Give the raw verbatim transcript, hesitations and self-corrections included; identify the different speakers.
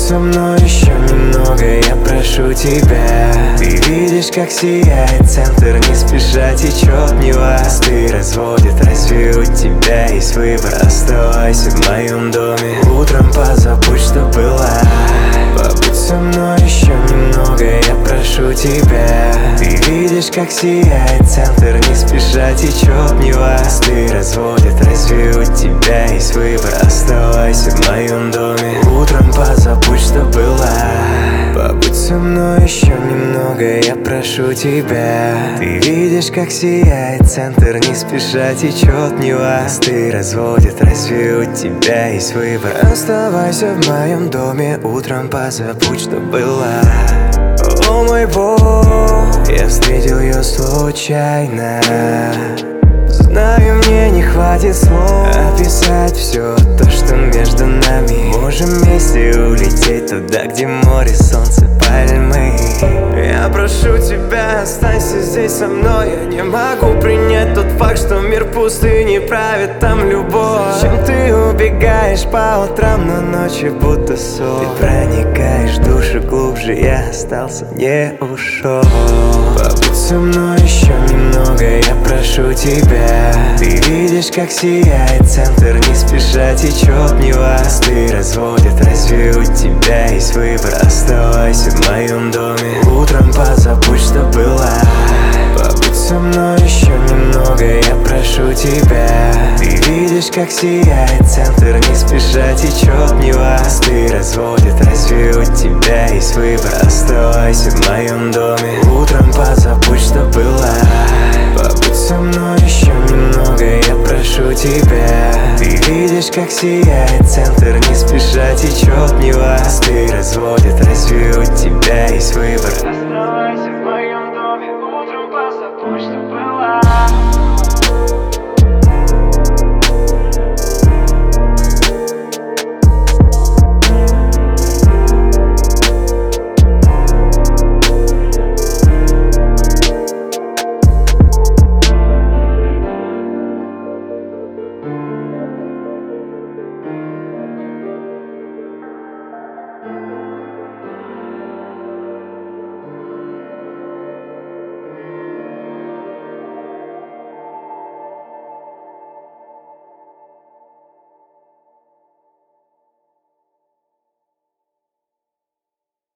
Speaker 1: со мной еще немного, я прошу тебя. Ты видишь, как сияет центр, не спеша течет Нева. Ты разводит, разве у тебя есть выбор? Оставайся в моем доме, утром позабудь, что была. Побудь со мной еще немного, я прошу тебя. Ты видишь, как сияет центр, не спеша течет Нева. Ты разводит, разве у тебя есть выбор? Оставайся в моем доме, утром позабудь, что была. Побудь со мной еще немного, я прошу тебя. Ты видишь, как сияет центр, не спеша течет Нева. Ты разводит, разве у тебя есть выбор? Оставайся в моем доме, утром позабудь, что было. О мой Бог, я встретил ее случайно. Знаю, мне не хватит слов описать все то, что между нами. Можем вместе улететь туда, где море, солнце, пальмы. Я прошу тебя, останься здесь со мной. Я не могу принять тот факт, что мир пустыни правит там любовь. Зачем ты убегаешь по утрам, но ночью будто сон? Ты проникаешь в душу глубже, я остался, не ушел. Побудь со мной еще немного, я прошу тебя. Ты видишь, как сияет центр, не спеша течет Нева. Ты разводит, разве у тебя есть выбор? Оставайся в моем доме, утром позабудь, что была. Побудь со мной еще немного, я прошу тебя. Ты видишь, как сияет центр, не спеша течет Нева. Ты разводит, разве у тебя есть выбор? Оставайся в моем доме, утром позабудь, что была. Побудь со мной еще немного, я прошу тебя. Ты видишь, как сияет центр, не спеша течет Нева. Ты разводит, разве у тебя есть выбор?